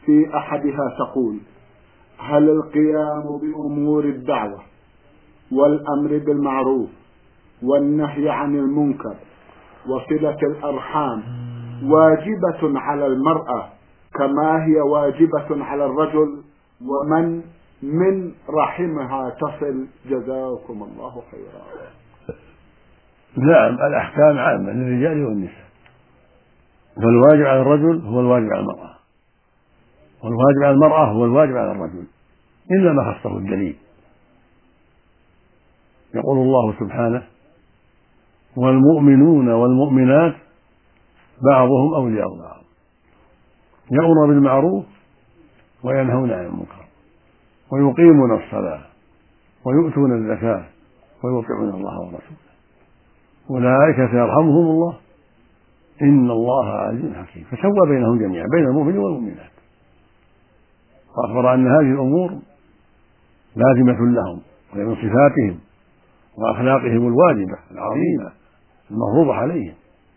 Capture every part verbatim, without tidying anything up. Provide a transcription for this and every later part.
في أحدها تقول: هل القيام بأمور الدعوة والأمر بالمعروف والنهي عن المنكر وصلة الأرحام واجبة على المرأة كما هي واجبة على الرجل، ومن من رحمها تصل؟ جزاكم الله خيرا. نعم، الأحكام عامة للرجال والنساء، فالواجب على الرجل هو الواجب على المرأة، والواجب على المرأة هو الواجب على الرجل، إلا ما خصه الدليل. يقول الله سبحانه: والمؤمنون والمؤمنات بعضهم أولياء بعض يأمرون بالمعروف وينهون عن المنكر ويقيمون الصلاة ويؤتون الزكاة ويطيعون الله ورسوله أولئك سيرحمهم الله إن الله عزيز حكيم. فسوى بينهم جميعا، بين المؤمنين والمؤمنات، وأخبر أن هذه الأمور لازمة لهم وهي من صفاتهم وأخلاقهم الواجبة العظيمة المفروضة عليهم.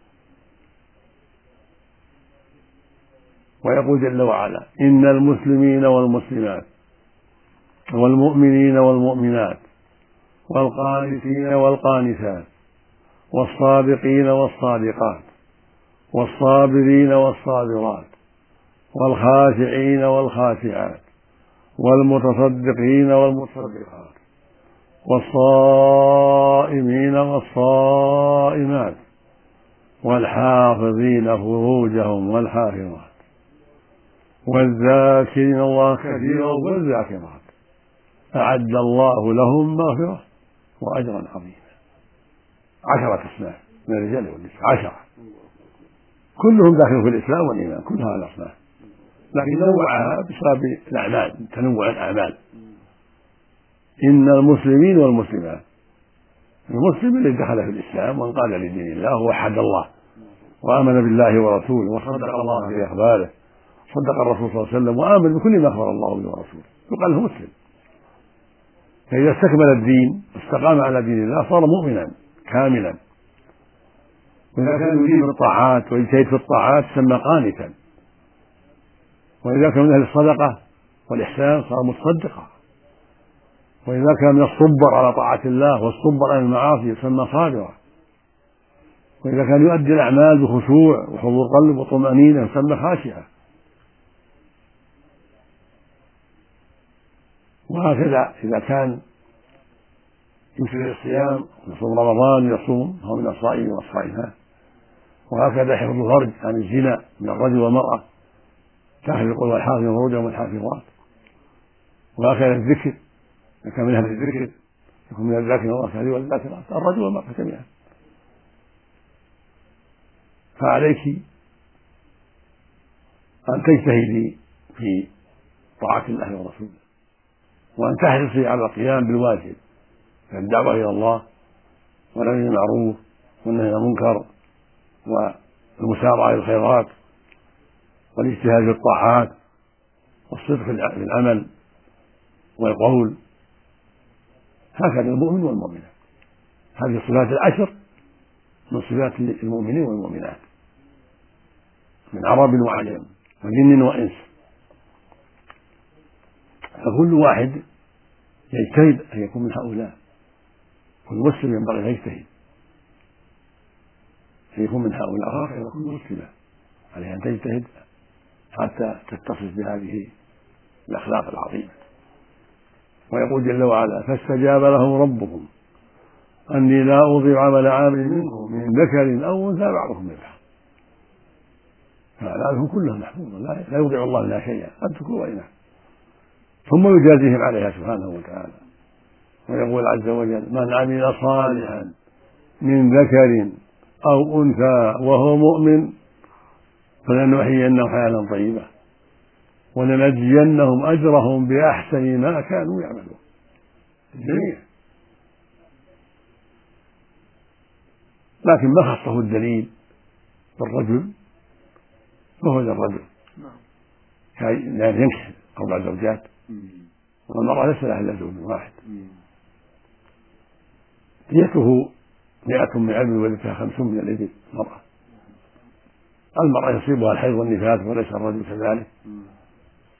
ويقول جل وعلا: إن المسلمين والمسلمات والمؤمنين والمؤمنات والقانتين والقانتات والصادقين والصادقات والصابرين والصابرات والخاشعين والخاشعات والمتصدقين والمتصدقات والصائمين والصائمات والحافظين فروجهم والحافظات والذاكرين الله كثيرا والذاكرات أعد الله لهم مغفرة وأجرا عظيما. عشرة أصناف من الرجال والنساء، عشرة كلهم داخلون في الإسلام والإيمان، كلها الأصناف، لكن نوعها بسبب الأعمال، تنوع الأعمال. إن المسلمين والمسلمات، المسلم الذي دخل في الإسلام وانقاد لدين الله ووحد الله وآمن بالله ورسوله وصدق الله في أخباره، صدق الرسول صلى الله عليه وسلم وآمن بكل ما أخبر الله به ورسوله، يقال له مسلم. فإذا استكمل الدين واستقام على دين الله صار مؤمنا كاملا. وإذا كان يريد الطاعات ويجتهد في الطاعات سمى قانتا. وإذا كان من أهل الصدقة والإحسان صار متصدقا. وإذا كان من الصبر على طاعة الله والصبر على المعاصي يسمى صابرا. وإذا كان يؤدي الأعمال بخشوع وحضور قلب وطمأنينة يسمى خاشعا. وهكذا إذا كان يكثر الصيام يصوم رمضان يصوم هو من الصائمين والصائمات. وهكذا حفظ الفرج عن الزنا من الرجل والمرأة، تأخذ يقول والحافظ فروجهم والحافظات. وهكذا الذكر، إذا كان من أهل الذكر يكون من الذاكرين الله كثيرا والذاكرات، الرجل والمرأة جميعا. فعليك أن تجتهدي في طاعة الله ورسوله، وأن تحرصي على القيام بالواجب الدعوة إلى الله والأمر بالمعروف والنهي عن المنكر والمسارعة إلى الخيرات والاجتهاد في الطاعات والصدق في العمل والقول. هكذا المؤمن والمؤمنة، هذه الصفات العشر من صفات المؤمنين والمؤمنات من عرب وعجم وجن وإنس. فكل واحد يجتهد أن يكون من هؤلاء، كل مسلم ينبغي أن يجتهد أن يكون من هؤلاء. آخر كل مسلمة عليها أن تجتهد حتى تتصف بهذه الأخلاق العظيمة. ويقول جل وعلا: فاستجاب لهم ربهم أني لا أضيع عمل عامل منكم من ذكر أو أنثى بعضكم من بعض. فأعمالهم كلها محفوظة لا يضيع الله منها شيئا، الذكر وإناث، ثم يجازيهم عليها سبحانه وتعالى. ويقول عز وجل: من عمل صالحا من ذكر أو أنثى وهو مؤمن فلنحيينه حياة طيبة ولنجزينهم أجرهم بأحسن ما كانوا يعملون. الجميع. لكن ما خصه الدليل بالرجل فهو للرجل، يعني ينكح أربع زوجات، والمرأة ليس لها إلا زوج واحد. ديته مئة من علم ولدتها خمسون من الإبل. المرأة المرأة يصيبها الحيض والنفاس وليس الرجل كذلك،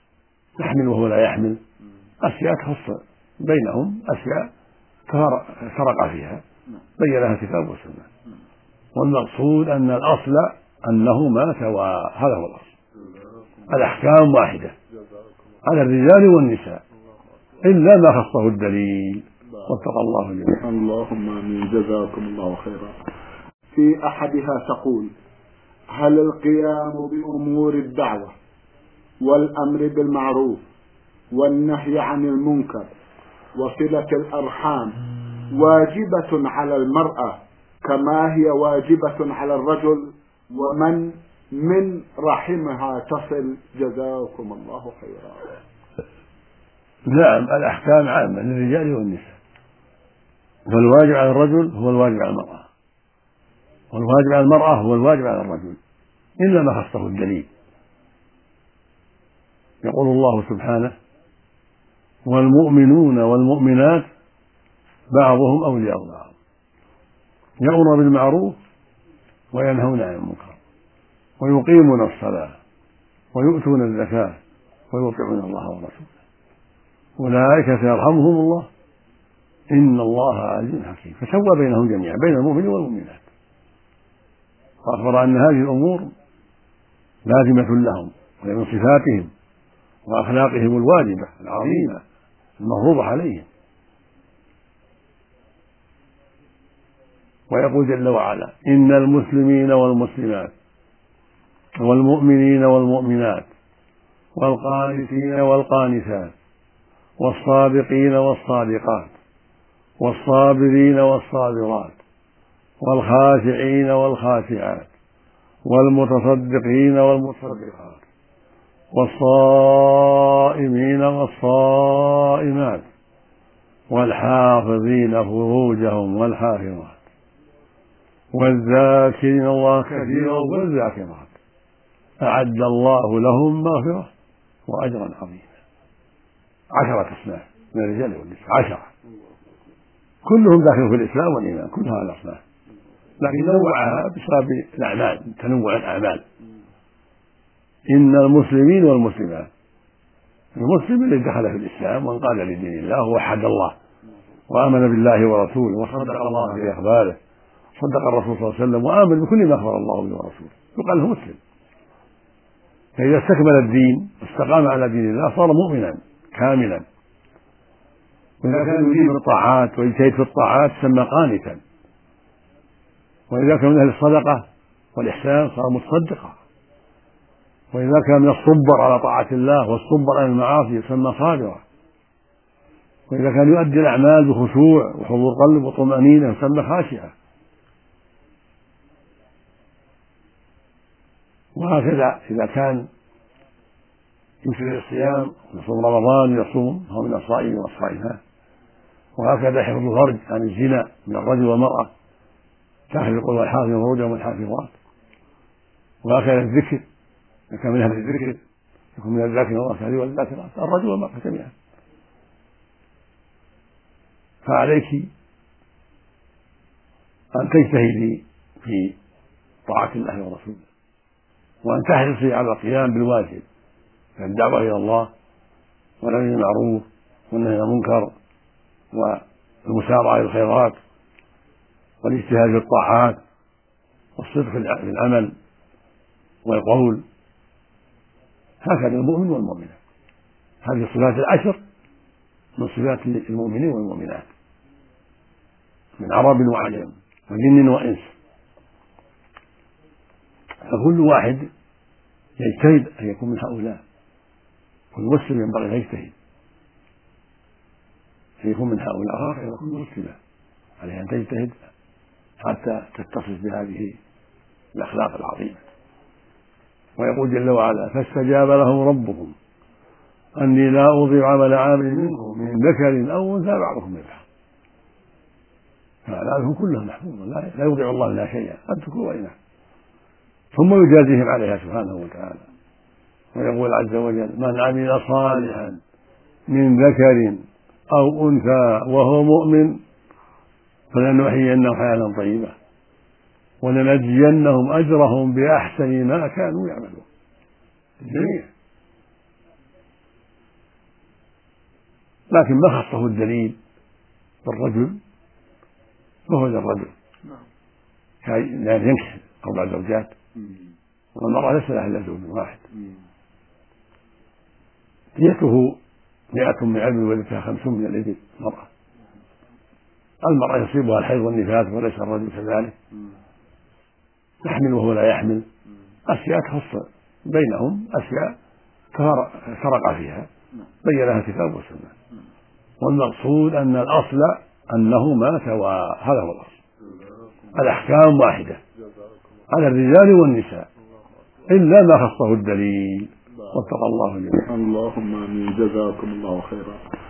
يحمل وهو لا يحمل، أشياء تخص بينهم، أشياء فرق فيها بينها الكتاب والسنة. والمقصود أن الأصل أنهما سواء، هذا هو الأصل، الأحكام واحدة على الرجال والنساء إلا ما خصه الدليل. وفق الله جميعا. اللهم آمين. جزاكم الله خيرا. في أحدها تقول: هل القيام بأمور الدعوة والأمر بالمعروف والنهي عن المنكر وصلة الأرحام واجبة على المرأة كما هي واجبة على الرجل، ومن من رحمها تصل؟ جزاكم الله خيرا. نعم، الأحكام عامة للرجال والنساء، فالواجب على الرجل هو الواجب على المرأة، والواجب على المرأة هو الواجب على الرجل إلا ما خصه الدليل. يقول الله سبحانه: والمؤمنون والمؤمنات بعضهم أولياء بعض يأمرون بالمعروف وينهون عن المنكر ويقيمون الصلاة ويؤتون الزكاة ويطيعون الله ورسوله أولئك سيرحمهم الله إن الله عزيز حكيم. فسوى بينهم جميعا، بين المؤمنين والمؤمنات، وأخبر أن هذه الأمور لازمة لهم وهي من صفاتهم وأخلاقهم الواجبة العظيمة المفروضة عليهم. ويقول جل وعلا: إن المسلمين والمسلمات والمؤمنين والمؤمنات والقانتين والقانتات والصادقين والصادقات والصابرين والصابرات والخاشعين والخاشعات والمتصدقين والمتصدقات والصائمين والصائمات والحافظين فروجهم والحافظات والذاكرين الله كثيرا والذاكرات أعد الله لهم مغفرة وأجرا عظيما. عشرة أصناف من الرجال والنساء، عشرة كلهم داخلون في الإسلام والإيمان، كل هذه الأصناف، لكن نوعها بسبب الأعمال، تنوع الأعمال. إن المسلمين والمسلمات، المسلم الذي دخل في الإسلام وانقاد لدين الله ووحد الله وآمن بالله ورسوله وصدق الله في أخباره، صدق الرسول صلى الله عليه وسلم وآمن بكل ما أخبر الله به ورسوله، يقال له مسلم. فإذا استكمل الدين واستقام على دين الله صار مؤمنا كاملا. وإذا كان يجيب الطاعات ويجتهد في الطاعات سمى قانتا، وإذا كان من أهل الصدقة والإحسان صار متصدقا، وإذا كان من الصبر على طاعة الله والصبر عن المعاصي يسمى صابرا، وإذا كان يؤدي الأعمال بخشوع وحضور قلب وطمأنينة يسمى خاشعا. وهكذا إذا كان يكثر الصيام يصوم رمضان يصوم هو من الصائمين والصائمات. وهكذا حفظ الفرج عن الزنا من الرجل والمرأة، كاهل القول والحافظ فروجهم والحافظات. وهكذا الذكر، إذا كان من أهل الذكر يكون من الذاكرين الله كثيرا والذاكرات، الرجل والمرأة جميعا. فعليك أن تجتهدي في طاعة الله ورسوله، وأن تحرصي على القيام بالواجب من الدعوة إلى الله والأمر بالمعروف والنهي عن المنكر والمسارعة إلى الخيرات والاجتهاد في الطاعات والصدق في العمل والقول. هكذا المؤمن والمؤمنة، هذه الصفات العشر من صفات المؤمنين والمؤمنات من عرب وعجم وجن وإنس. فكل واحد يجتهد أن يكون من هؤلاء، كل مسلم ينبغي أن يجتهد أن يكون من هؤلاء. كل مسلمة عليها أن تجتهد حتى تتصف بهذه الأخلاق العظيمة. ويقول جل وعلا: فاستجاب لهم ربهم أني لا أضيع عمل عامل منكم من ذكر أو أنثى بعضكم من بعض. فأعمالهم كلها محفوظة، لا يضيع الله منها شيئا الذكر وإناث، ثم يجازيهم عليها سبحانه وتعالى. ويقول عز وجل: من عمل صالحا من ذكر أو أنثى وهو مؤمن فلنحيينه حياة طيبة ولنجزينهم أجرهم بأحسن ما كانوا يعملون. الجميع لكن ما خصه الدليل بالرجل فهو للرجل يعني ينكح أربع زوجات والمرأة ليس لها إلا زوج واحد. ديته مئة من علم ولدتها خمسون من الإبل. المرأة المرأة يصيبها الحيض والنفاس وليس الرجل كذلك، يحمل وهو لا يحمل، أشياء تخص بينهم، أشياء فرق فيها بينها الكتاب والسنة. والمقصود أن الأصل أنهما سواء، هذا هو الأصل، الأحكام واحدة على الرجال والنساء إلا ما خصه الدليل. واتقى الله جميعا. اللهم آمين. جزاكم الله خيرا.